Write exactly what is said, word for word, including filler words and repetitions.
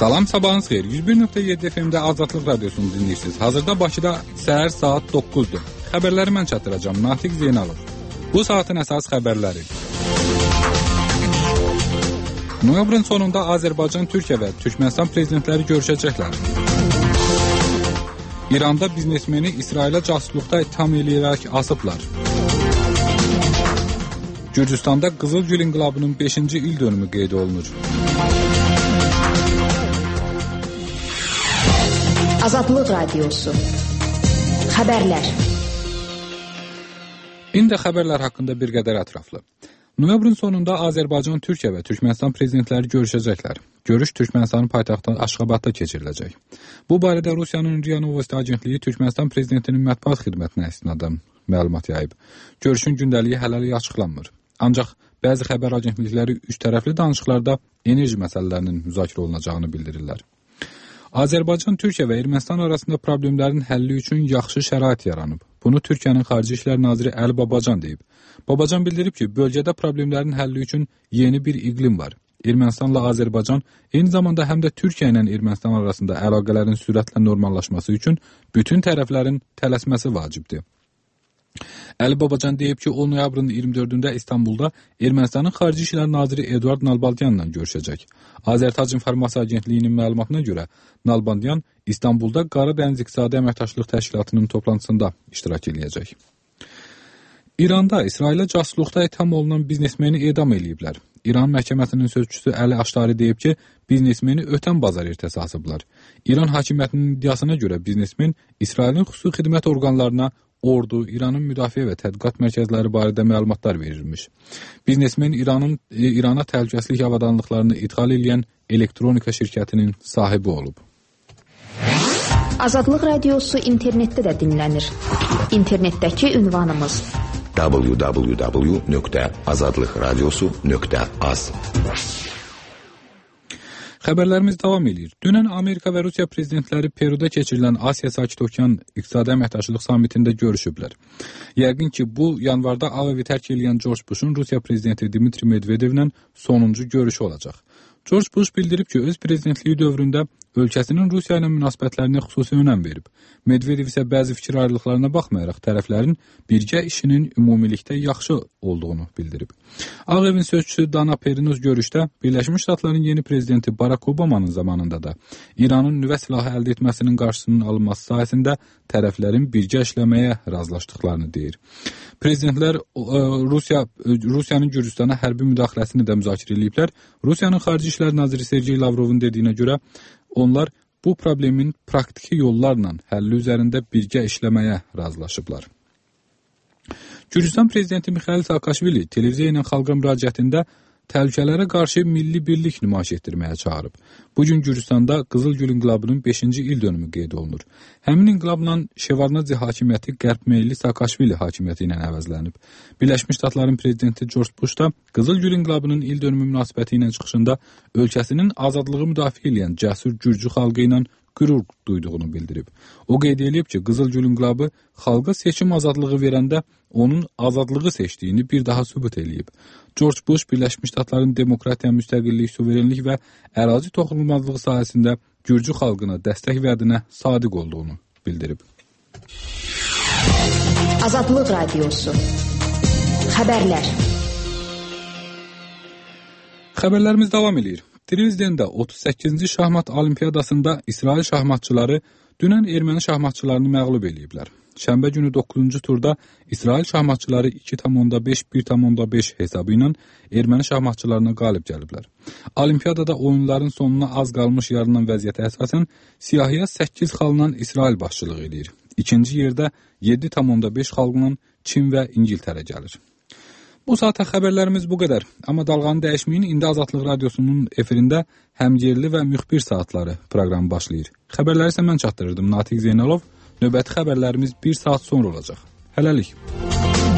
Salam, sabahınız xeyir. yüz bir nöqtə yeddi F M-də Azadlıq Radiosunu dinləyirsiniz. Hazırda Bakıda səhər saat doqquzdur. Xəbərləri mən çatdıracağım. Natiq Zeynalov. Bu saatin əsas xəbərləri. Noyabrın sonunda Azərbaycan, Türkiyə və Türkmənistan prezidentləri görüşəcəklər. İranda biznesmeni İsrailə casusluqda ittiham eləyərək asıblar. Gürcüstanda Qızılgül İnqilabının beşinci il dönümü qeyd olunur. Azadlıq Radiosu. Xəbərlər. İndi xəbərlər haqqında bir qədər ətraflı. Noyabrın sonunda Azərbaycan, Türkiyə və Türkmənistan prezidentləri görüşəcəklər. Görüş Türkmənistanın paytaxtı Aşxabadda keçiriləcək. Bu barədə Rusiyanın RIA Novosti agentliyi Türkmənistan prezidentinin mətbuat xidmətinə istinadən məlumat yayıb. Görüşün gündəliyi hələlik açıqlanmır. Ancaq bəzi xəbər agentlikləri üç tərəfli danışıqlarda enerji məsələlərinin müzakirə olunacağını bildirirlər. Azərbaycan, Türkiyə və Ermənistan arasında problemlərin həlli üçün yaxşı şərait yaranıb. Bunu Türkiyənin Xarici İşlər Naziri Əli Babacan deyib. Babacan bildirib ki, bölgədə problemlərin həlli üçün yeni bir iqlim var. Ermənistanla Azərbaycan eyni zamanda həm də Türkiyə ilə Ermənistan arasında əlaqələrin sürətlə normallaşması üçün bütün tərəflərin tələsməsi vacibdir. Əli Babacan deyib ki, o noyabrın iyirmi dördündə İstanbulda Ermənistanın Xarici İşlər Naziri Eduard Nalbandyanla görüşəcək. Azərtac İnformasiya Agentliyinin məlumatına görə Nalbandyan İstanbulda Qaradəniz İqtisadi Əməkdaşlıq Təşkilatının toplantısında iştirak edəcək. İranda İsrailə casusluqda ittiham olunan biznesmeni edam eləyiblər. İran məhkəməsinin sözçüsü Əli Aştari deyib ki, biznesmeni ötən bazar ertəsi asıblar. İran hakimiyyətinin iddiasına görə biznesmen İsrailin xüsusi xidmət orqanlarına ordu, İranın müdafiə və tədqiqat mərkəzləri barədə məlumatlar verilmiş. Biznesmen İranın İrana təhlükəsizlik avadanlıqlarını idxal edən elektronika şirkətinin sahibi olub. Azadlıq Radiosu internetdə də dinlənir. İnternetdəki ünvanımız w w w nöqtə azadlıq radiosu nöqtə az. Xəbərlərimiz davam edir. Dünən Amerika və Rusiya prezidentləri Peruda keçirilən Asiya Sakit Okean İqtisadi Əməkdaşlıq Sammitində görüşüblər. Yəqin ki, bu yanvarda Ağ Evi tərk edən George Bush'un Rusiya prezidenti Dmitri Medvedevlə sonuncu görüşü olacaq. George Bush bildirib ki, öz prezidentliyi dövründə ölkəsinin Rusiya ilə münasibətlərinə xüsusi önəm verib. Medvedev isə bəzi fikir ayrılıqlarına baxmayaraq tərəflərin birgə işinin ümumilikdə yaxşı olduğunu bildirib. Ağ Evin sözçüsü Dana Perinoz görüşdə Birləşmiş Ştatların yeni prezidenti Barack Obama'nın zamanında da İranın nüvə silahı əldə etməsinin qarşısının alınması sayəsində tərəflərin birgə işləməyə razılaşdıqlarını deyir. Prezidentlər Rusiya Rusiyanın Gürcüstana hərbi müdaxiləsini də müzakirə ediblər. Rusiyanın Xarici İşlər Naziri Sergey Lavrovun dediyinə görə onlar bu problemin praktiki yollarla həlli üzərində birgə işləməyə razılaşıblar. Gürcüstan prezidenti Mixail Saakashvili televiziya ilə xalqa müraciətində təhlükələrə qarşı milli birlik nümayiş etdirməyə çağırıb. Bugün Gürcüstanda Qızılgül İnqilabının beşinci il dönümü qeyd olunur. Həmin inqilabla Şevarnadze hakimiyyəti qərb-meyilli Saakashvili hakimiyyəti ilə əvəzlənib. Birləşmiş Ştatların prezidenti George Bush da Qızılgül İnqilabının il dönümü münasibəti ilə çıxışında ölkəsinin azadlığı müdafiə edən cəsur Gürcü xalqı ilə qürur duyduğunu bildirib. O qeyd edib ki, Qızılgül İnqilabı xalqa seçim azadlığı verəndə onun azadlığı seçdiyini bir daha sübut edib. George Bush Birləşmiş Ştatların demokratiya, müstəqillik, suverenlik və ərazi toxunulmazlığı sahəsində Gürcü xalqına dəstək vədinə sadiq olduğunu bildirib. Azadlıq Radiosu. Xəbərlər. Xəbərlərimiz davam edir. Dresdendə otuz səkkizinci şahmat olimpiyadasında İsrail şahmatçıları dünən erməni şahmatçılarını məğlub ediblər. Şənbə günü doqquzuncu turda İsrail şahmatçıları iki tam onda beş bir tam onda beş hesabı ilə erməni şahmatçılarına qalib gəliblər. Olimpiyadada oyunların sonuna az qalmış yarınan vəziyyətə əsasən siyahıya səkkiz xalqla İsrail başçılıq edir. İkinci yerdə yeddi tam onda beş xalqla Çin və İngiltərə gəlir. Bu saata xəbərlərimiz bu qədər. Amma dalğanı dəyişməyin, indi Azadlıq Radiosunun efirində həm yerli və müxbir saatları proqramı başlayır. Xəbərləri isə mən çatdırırdım, Natiq Zeynalov. Növbəti xəbərlərimiz bir saat sonra olacaq. Hələlik.